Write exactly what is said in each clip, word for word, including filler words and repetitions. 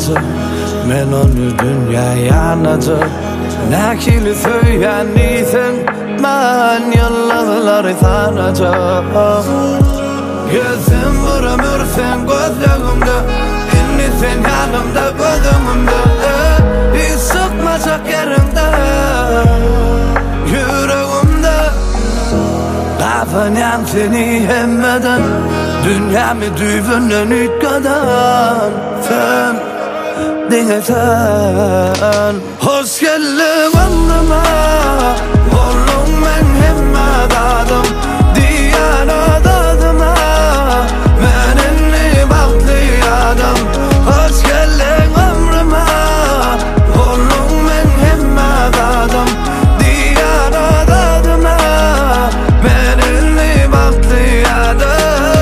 yanacak, men onu dünya yanacak. Nakili söyleyen isen man yallarları sanacak. Gözüm vuramırsan gözlerimde, inni sen yanımda gözümümde. Hiç sıkmayacak yerimde, yüreğimde. Kafanyan seni hemmeden, dünyamı düğünden ütkadan. Sen dinlesen, hoş geldin anlıma. Oğlum ben hemme dadım, diyana dadıma. Ben enli baktı adam, hoş geldin ömrüme. Oğlum ben hemme dadım, diyana dadıma. Ben enli baktı adam.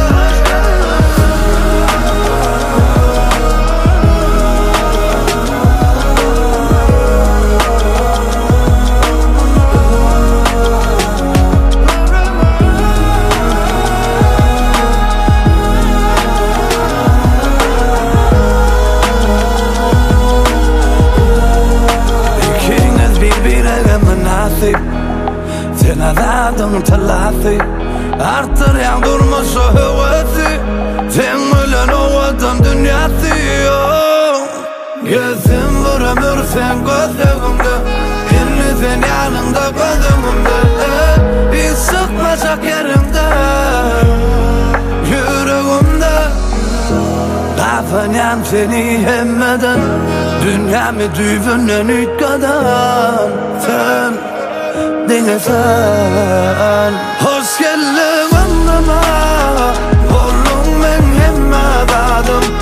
Sen adadın telafi, artır yan durmuş o hüvesi. Sen ölen o adam dünyası. Gözüm vuramırsan gözlerimde, inni sen yanımda gözümümde. Hiç sıkmayacak yerimde, yüreğimde. Kafanyan seni hemmeden, dünyamı düğünden ütkadan. Sen dinlesen, hoş geldin anlıma. Oğlum ben hemme dadım,